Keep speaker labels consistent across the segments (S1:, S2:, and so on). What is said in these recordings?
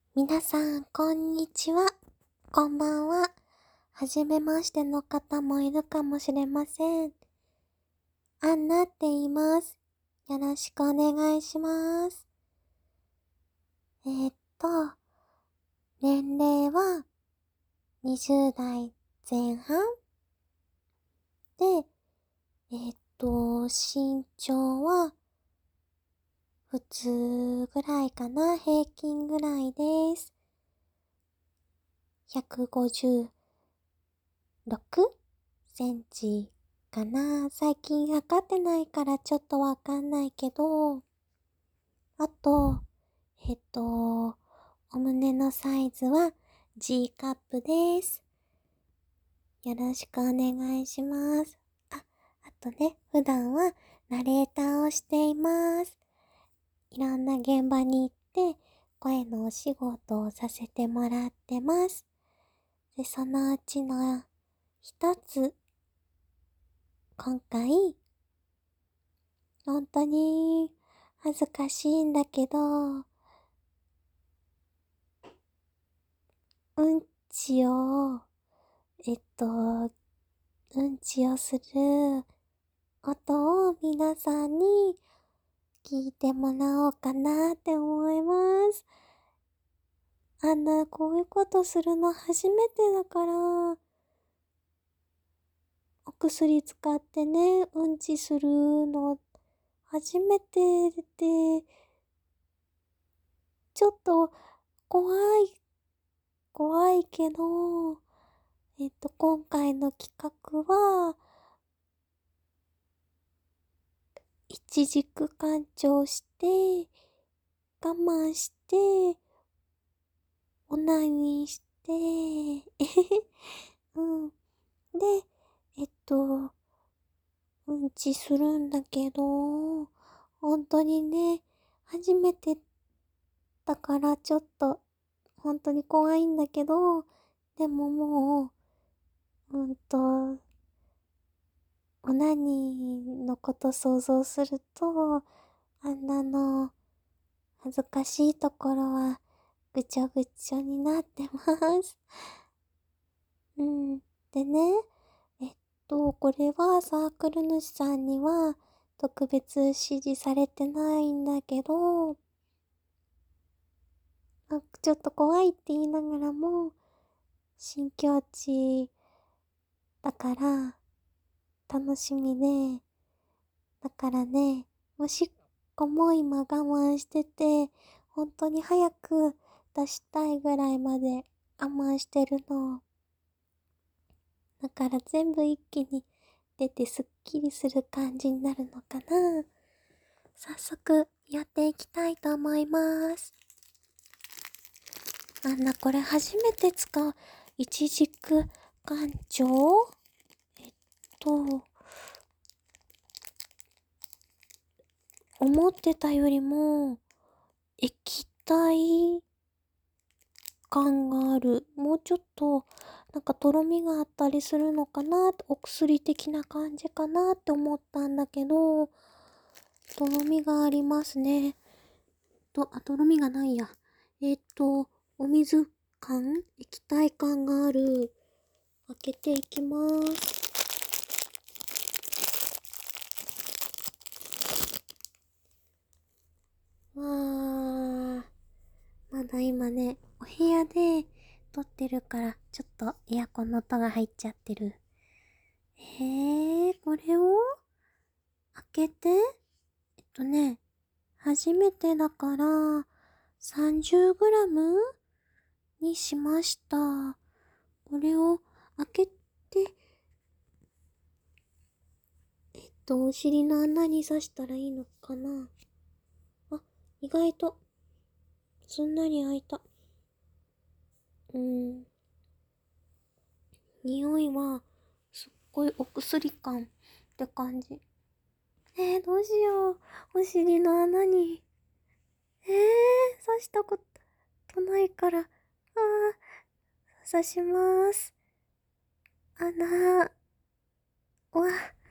S1: 皆さん、こんにちは。こんばんは。はじめましての方もいるかもしれません。アンナって言います。よろしくお願いします。えーっと、年齢は20代前半で、身長は普通ぐらいかな、平均ぐらいです。156センチかな。最近測ってないからちょっとわかんないけど、あと、お胸のサイズは G カップです。よろしくお願いします。あとね、普段はナレーターをしています。いろんな現場に行って声のお仕事をさせてもらってます。で、そのうちの一つ、今回、本当に恥ずかしいんだけど、うんちを、えっと、うんちをする音を皆さんに聞いてもらおうかなって思います。こういうことするの初めてだから、お薬使ってね、うんちするの初めてで、ちょっと怖い、怖いけど、今回の企画は、一軸干潮して、我慢して、オナニーして、うん。で、うんちするんだけど、本当にね、初めてだからちょっと、本当に怖いんだけど、でももう、オナニーのこと想像すると、あんなの、恥ずかしいところは、ぐちょぐちょになってます。うん。でね、えっこれはサークル主さんには特別指示されてないんだけど、ちょっと怖いって言いながらも、新境地だから楽しみで、だからね、もし子も今我慢してて、本当に早く出したいぐらいまで我慢してるの。だから全部一気に出てすっきりする感じになるのかな。早速やっていきたいと思います。これ初めて使う一軸干潮えっと、思ってたよりも液体感がある。もうちょっとなんかとろみがあったりするのかなって、お薬的な感じかなって思ったんだけど、とろみがありますね。とろみがないや。お水感液体感がある。開けていきます。わー。まだ今ね、お部屋で撮ってるから、ちょっとエアコンの音が入っちゃってる。これを開けて、初めてだから、30g にしました。これを開けて、お尻の穴に刺したらいいのかな。あ、意外と、すんなり開いた。匂いは、すっごいお薬感って感じ。どうしよう。お尻の穴に。刺したことないから。刺します。穴。うわ、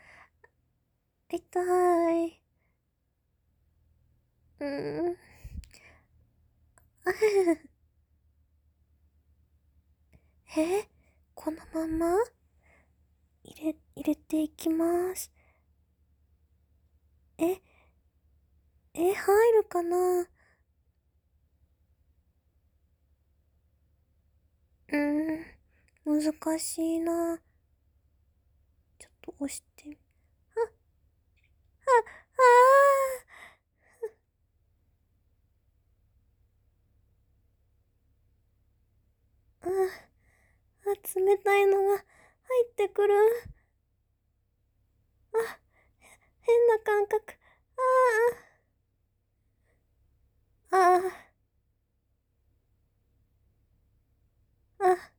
S1: 痛い。うーん。 え、このまま入れていきます。え、入るかな？難しいな。ちょっと押してみ、あ、ああ、冷たいのが入ってくる。あ、変な感覚。ああ、ああ、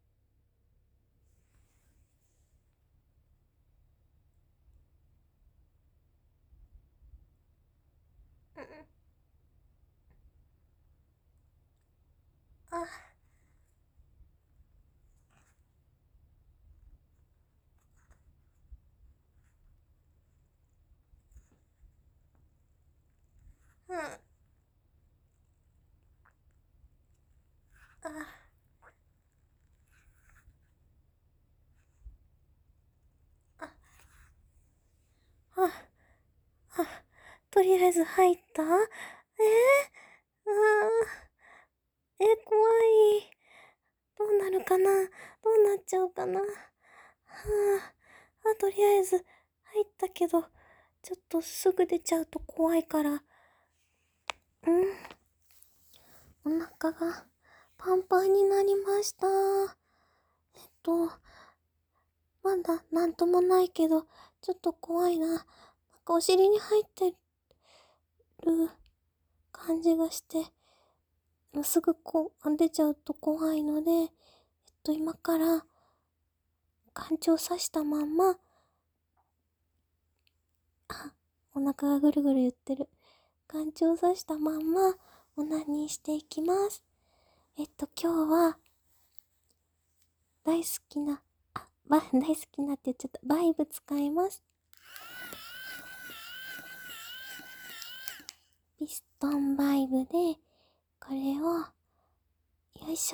S1: うん、あ、うん、あ、あ、あ、あ、とりあえず入った。あ怖い。どうなるかな？どうなっちゃうかな？とりあえず入ったけど、ちょっとすぐ出ちゃうと怖いから、お腹がパンパンになりました。まだなんともないけど、ちょっと怖いな。なんかお尻に入ってる感じがして、すぐ出ちゃうと怖いので、今から感情刺したまんま、お腹がぐるぐる言ってる。感情刺したまんま、オナニーしていきます。今日は、大好きな、大好きなって言っちゃった。バイブ使います。ピストンバイブで、これを、よいしょ。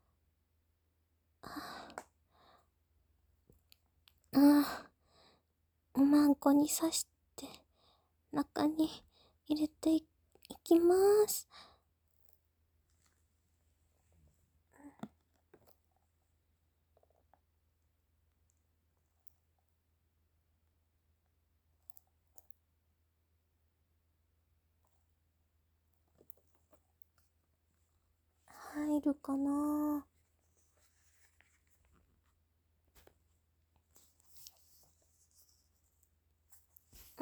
S1: おまんこに刺して、中に入れていきます。入るかな？うん。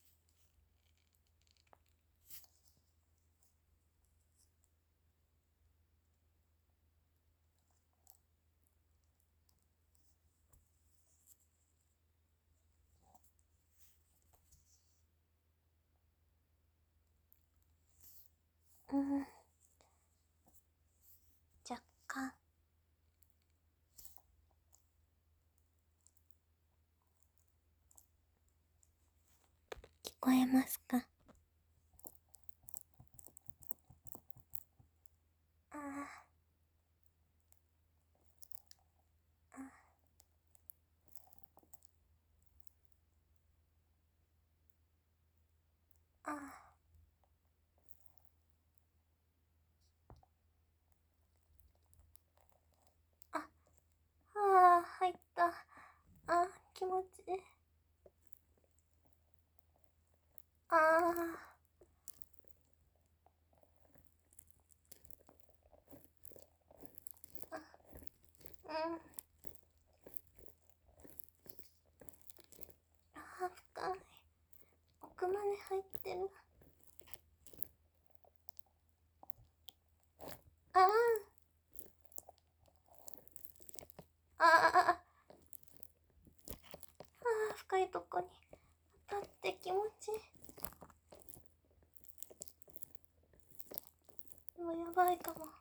S1: 若干。聞こえますか？入った。気持ちいい。うん。深い。奥まで入ってる。ああ。深いとこに当たって気持ちいい。でもやばいかも。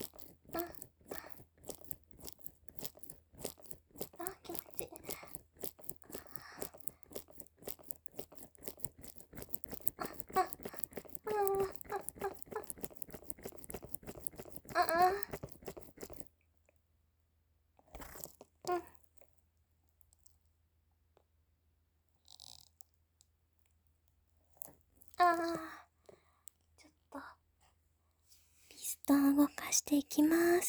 S1: 気持ちいい。 していきます。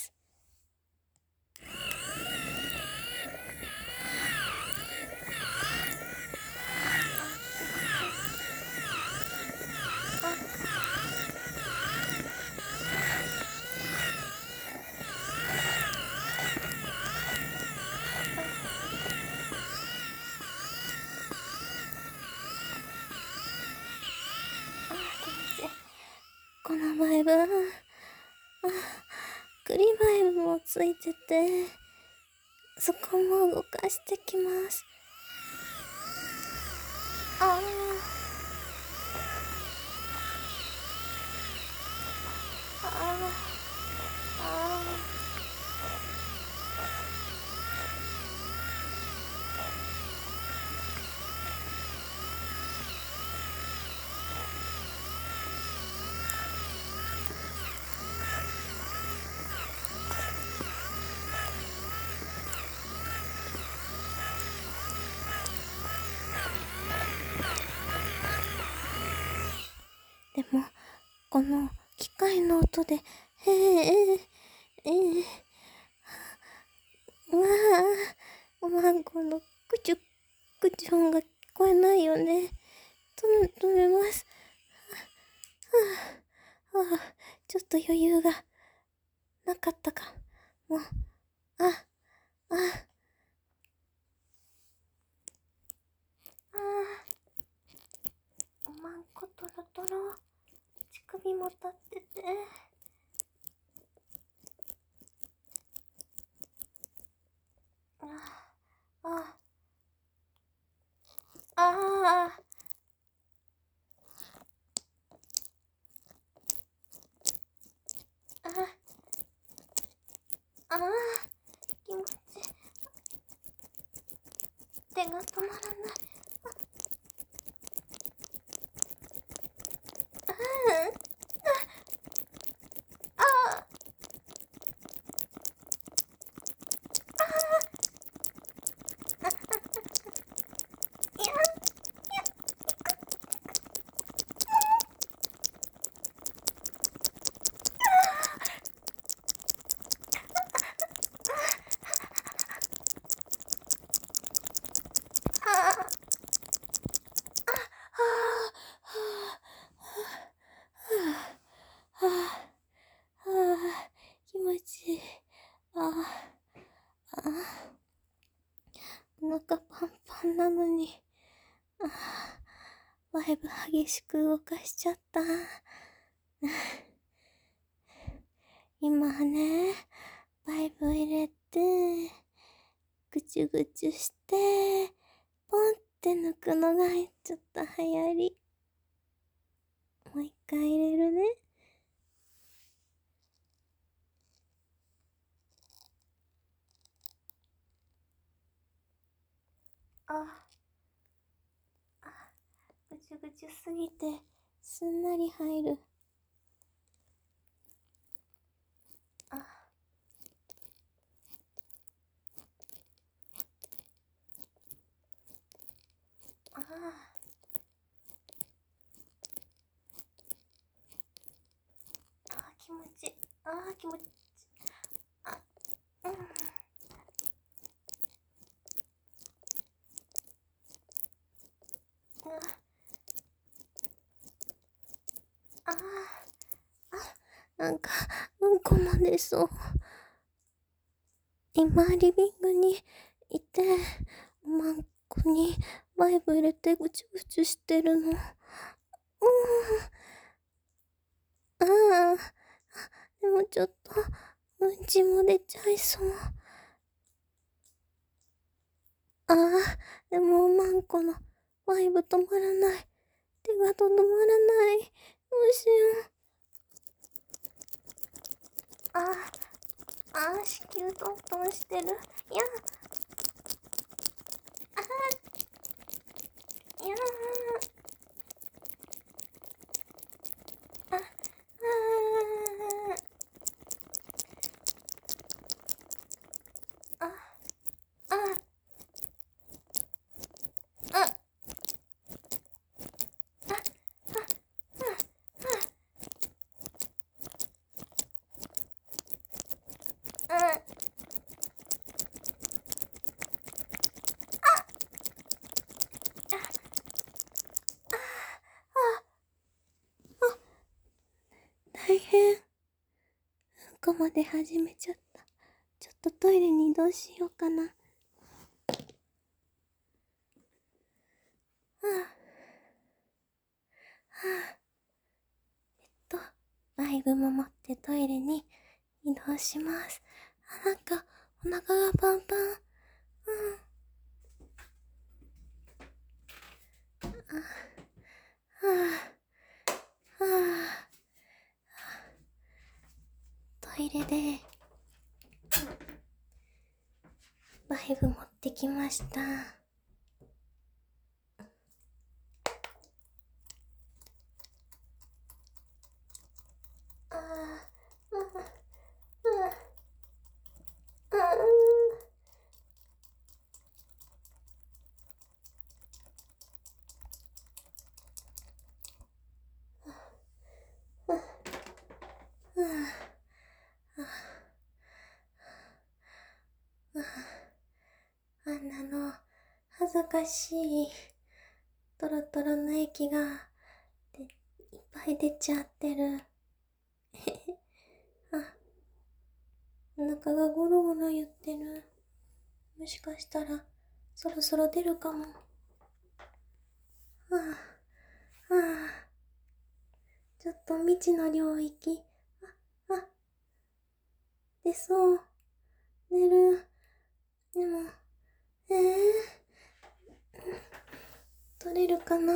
S1: このバイブ、栗バイブもついてて、そこも動かしてきます。でも、この機械の音で、マンコのクチュクチュ音が聞こえないよね。止めます。ちょっと余裕がなかったかも。マンコトロトロ、乳首も立ってて。気持ちいい。手が止まらない。気持ちいい。お腹パンパンなのに、バイブ激しく動かしちゃった。今ね、バイブ入れて、ぐちゅぐちゅして、ポンって抜くのがちょっと流行り。もう一回入れるね。ぐちゅぐちゅすぎて、すんなり入る。気持ちいい。気持ちいい。なんか、うんこも出そう。今、リビングにいて、マンコにバイブ入れてぐちゅぐちゅしてるの。でもちょっと、うんちも出ちゃいそう。でもマンコのバイブ止まらない。手がとどまらない。どうしよう。子宮トントンしてる。 まで始めちゃった。ちょっとトイレに移動しようかな。バイブも持ってトイレに移動します。なんか、お腹がパンパン。トイレで、バイブ持ってきました。あんなの、恥ずかしい。トロトロの液が、いっぱい出ちゃってる。お腹がゴロゴロ言ってる。もしかしたら、そろそろ出るかも。ちょっと未知の領域。出そう。出る。でも、取れるかな。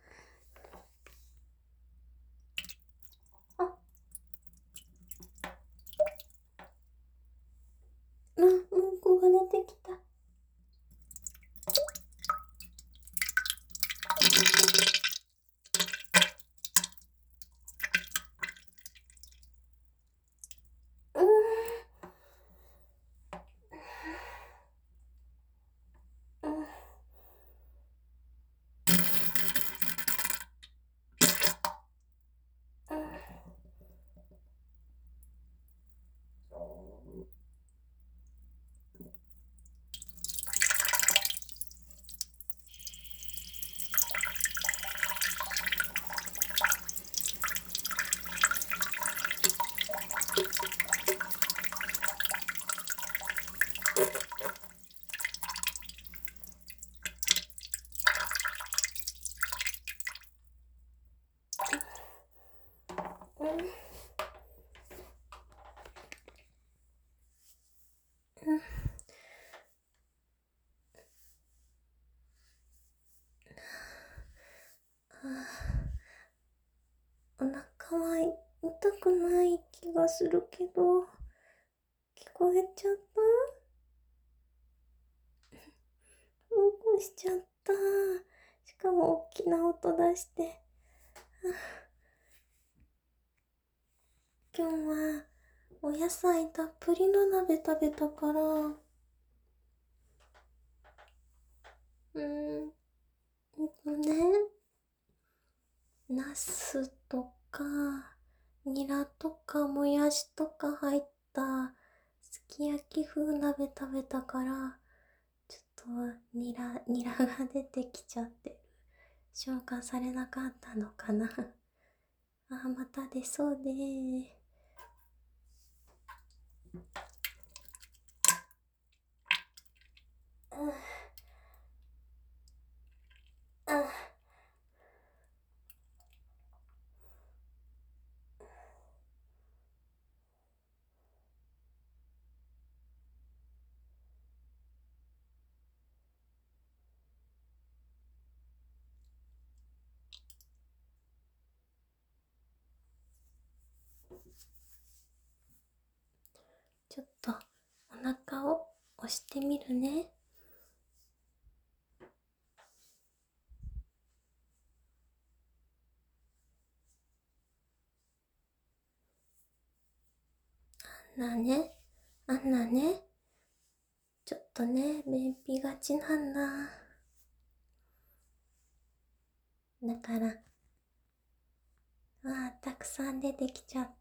S1: うんこが出てきた。お腹は痛くない気がするけど、聞こえちゃった？うんこしちゃった。しかも大きな音出して。今日はお野菜たっぷりの鍋食べたから、ナスとか、ニラとか、もやしとか入ったすき焼き風鍋食べたから、ちょっとニラが出てきちゃってる。消化されなかったのかな。また出そうで。ちょっとお腹を押してみるね。あんなね、ちょっとね、便秘がちなんだ。だから、たくさん出てきちゃった。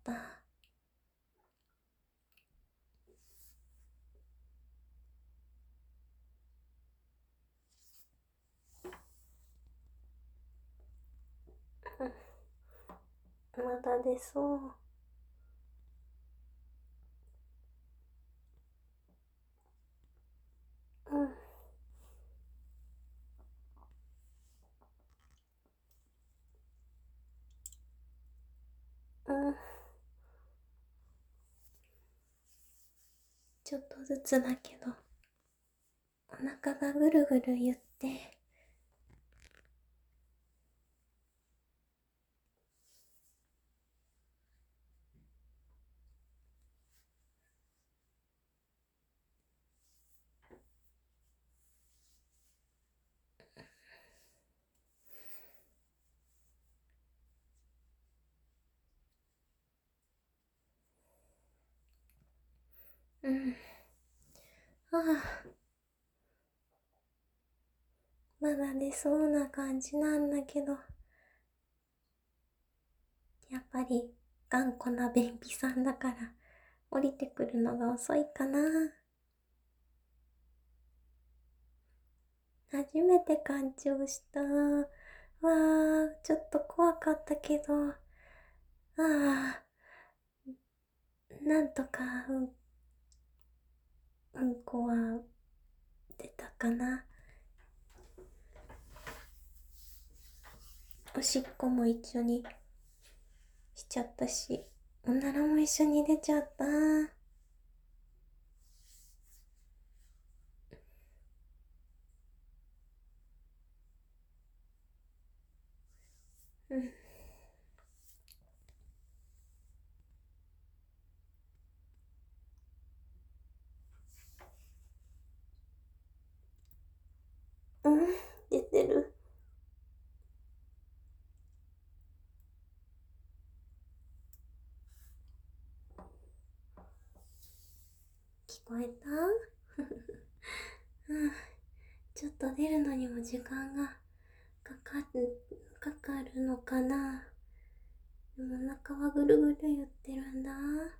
S1: まだ出そう。 ん。ちょっとずつだけど、お腹がぐるぐる言って、うん。ああ、まだ出そうな感じなんだけど、やっぱり頑固な便秘さんだから、降りてくるのが遅いかな。初めて干潮した。わー、ちょっと怖かったけど、ああ、なんとか、うんこは出たかな。おしっこも一緒にしちゃったし、おならも一緒に出ちゃった。うん。うん、出てる。聞こえた？うん、ちょっと出るのにも時間がかかるのかな。でもお腹はぐるぐる言ってるんだ。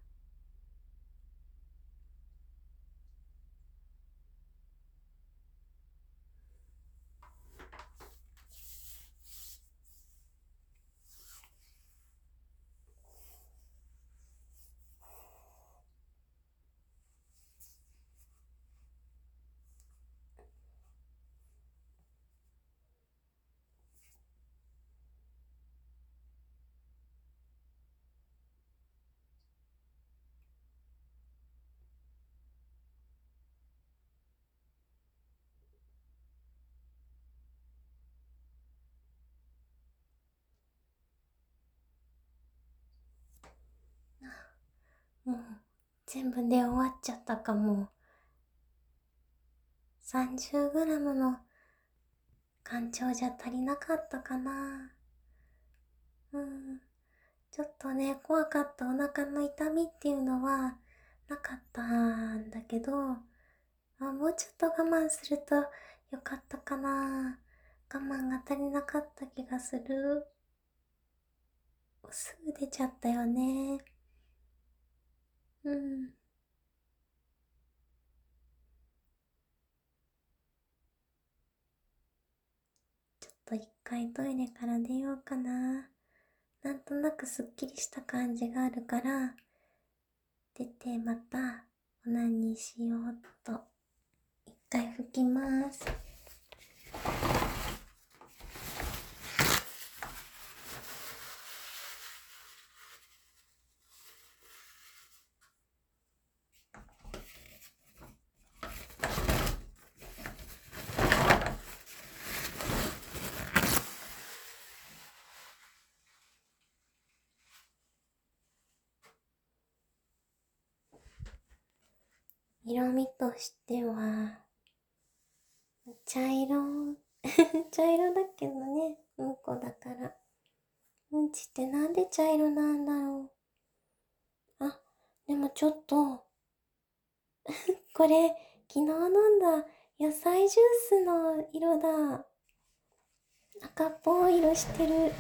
S1: もう全部で終わっちゃったかも。30g の干潮じゃ足りなかったかな。うん。ちょっとね、怖かったお腹の痛みっていうのはなかったんだけど、もうちょっと我慢するとよかったかな。我慢が足りなかった気がする。すぐ出ちゃったよね。うん。ちょっと一回トイレから出ようかな。なんとなくすっきりした感じがあるから、出てまたオナニーしようっと。一回拭きます。色味としては、茶色、茶色だけどね、うんこだから。うんちってなんで茶色なんだろう。あ、でもちょっと、これ、昨日飲んだ野菜ジュースの色だ。赤っぽい色してる。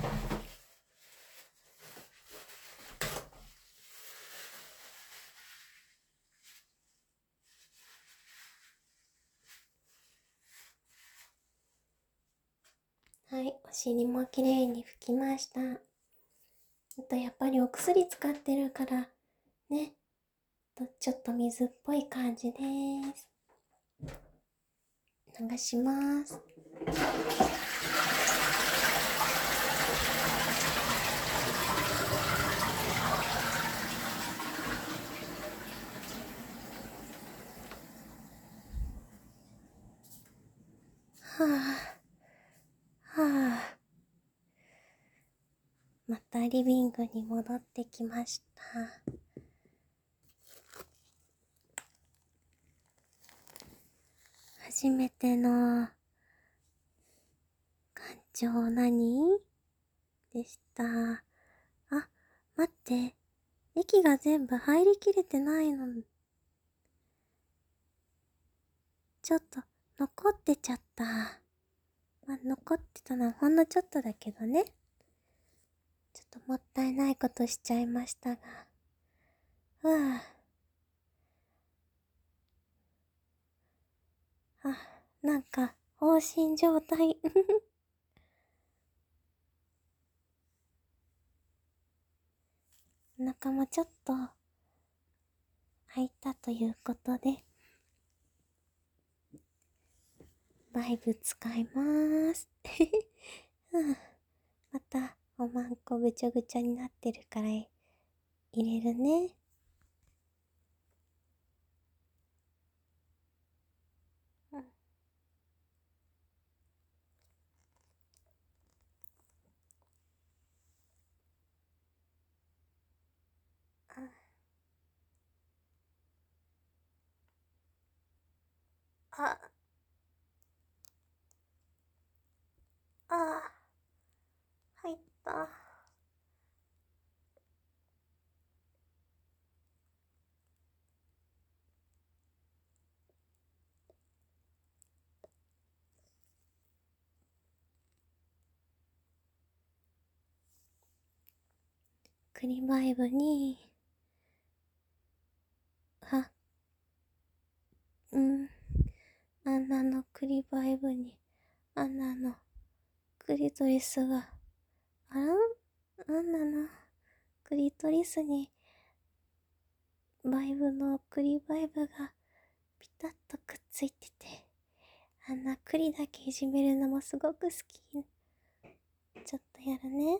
S1: はい、お尻もきれいに拭きました。あとやっぱりお薬使ってるから、ね、ちょっと水っぽい感じです。流します。 はあ。またリビングに戻ってきました。初めての感情何でした。あ、待って。液が全部入りきれてないの。ちょっと残ってちゃった。残ってたのはほんのちょっとだけどね。ちょっともったいないことしちゃいましたが。なんか、放心状態。お腹もちょっと、開いたということで、バイブ使いまーす。また、おまんこぐちゃぐちゃになってるから、入れるね。入った。栗バイブに、アンナの栗バイブに、アンナのクリトリスが、アンナのクリトリスに、バイブの栗バイブがピタッとくっついてて、あんな栗だけいじめるのもすごく好き。ちょっとやるね。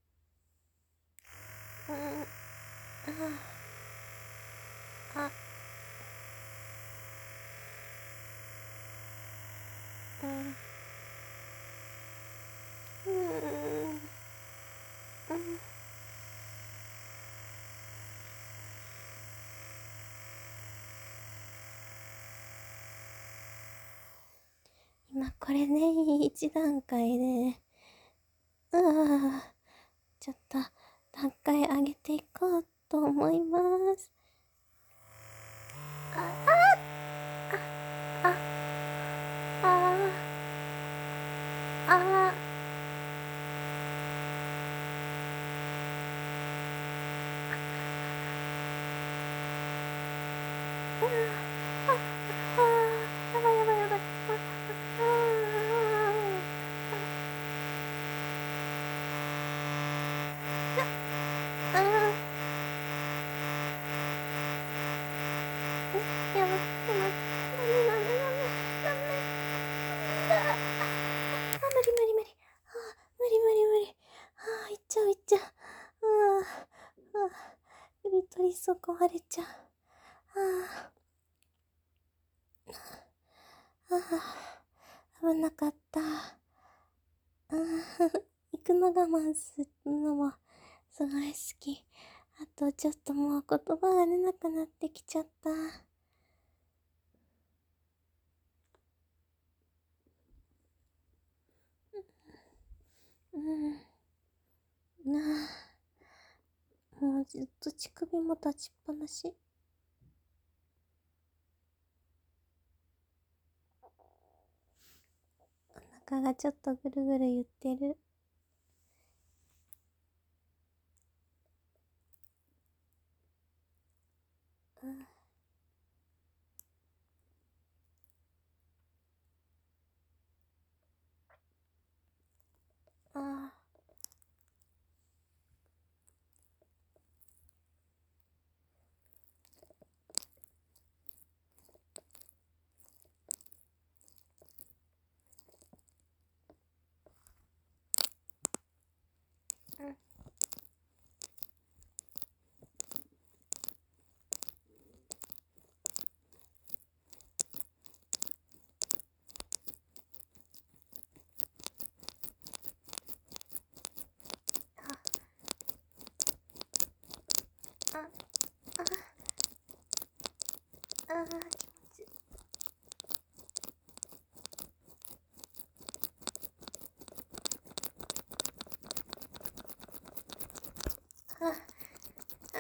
S1: 今これね、一段階で、ちょっと段階上げていこうと思います。やばいやばいやばい。いっちゃういっちゃう。クリトリス壊れちゃう。危なかった。行くの我慢するのもすごい好き。あとちょっともう言葉が出なくなってきちゃった。もうずっと乳首も立ちっぱなし。お腹がちょっとぐるぐる言ってる。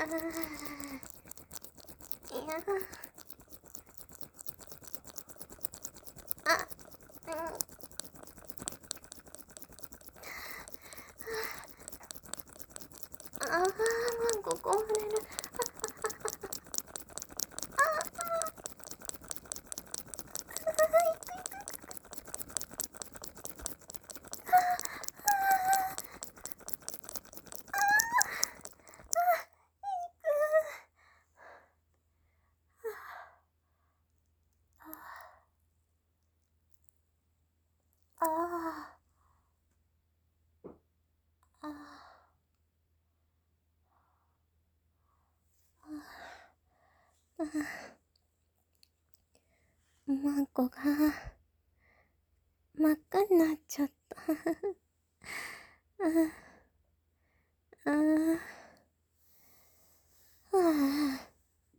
S1: いや、あ、もうここ触れる。ああ、ああ、マンコが真っ赤になっちゃった。ああ、あ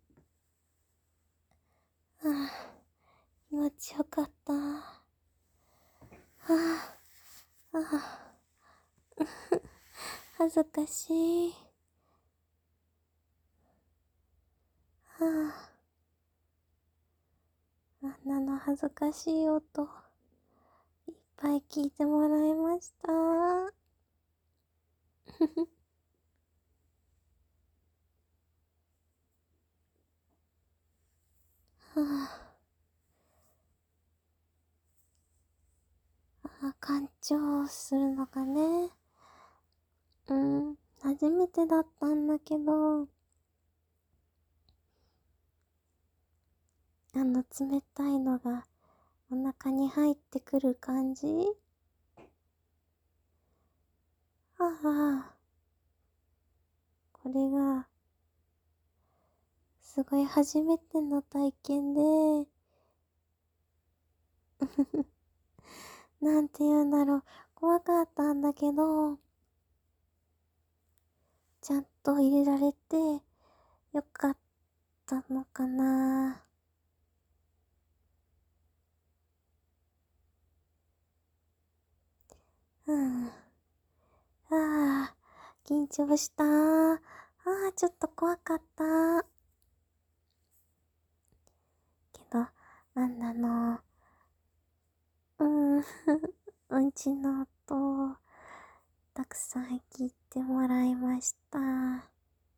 S1: あ、気持ちよかった。ああ、恥ずかしい。ああんなの恥ずかしい音、いっぱい聞いてもらいました。干潮するのがね、初めてだったんだけど、冷たいのがお腹に入ってくる感じ。ああ、これが、すごい初めての体験で、なんて言うんだろう、怖かったんだけど、ちゃんと入れられてよかったのかな。うん。ああ、緊張した。ちょっと怖かった。けど、なんなの、うんちの音、たくさん聞いてもらいました。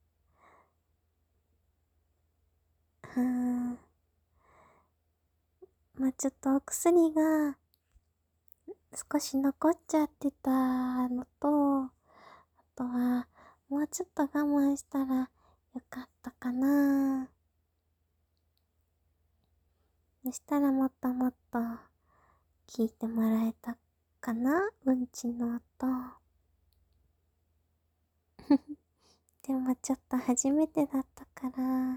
S1: ちょっとお薬が少し残っちゃってたのと、あとは、もうちょっと我慢したらよかったかな。そしたらもっともっと聞いてもらえたかな、うんちの音。でもちょっと初めてだったから、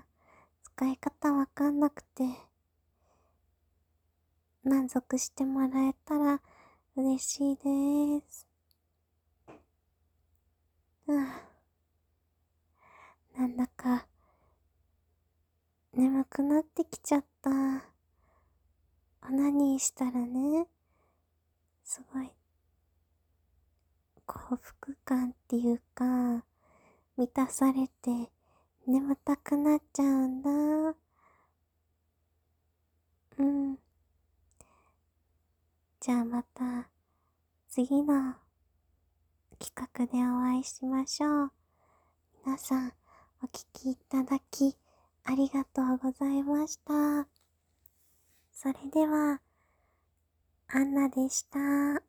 S1: 使い方わかんなくて、満足してもらえたら嬉しいです。なんだか、眠くなってきちゃった。オナニーしたらね、すごい、幸福感っていうか、満たされて眠たくなっちゃうんだ。うん。じゃあまた次の企画でお会いしましょう。皆さんお聞きいただきありがとうございました。それでは、アンナでした。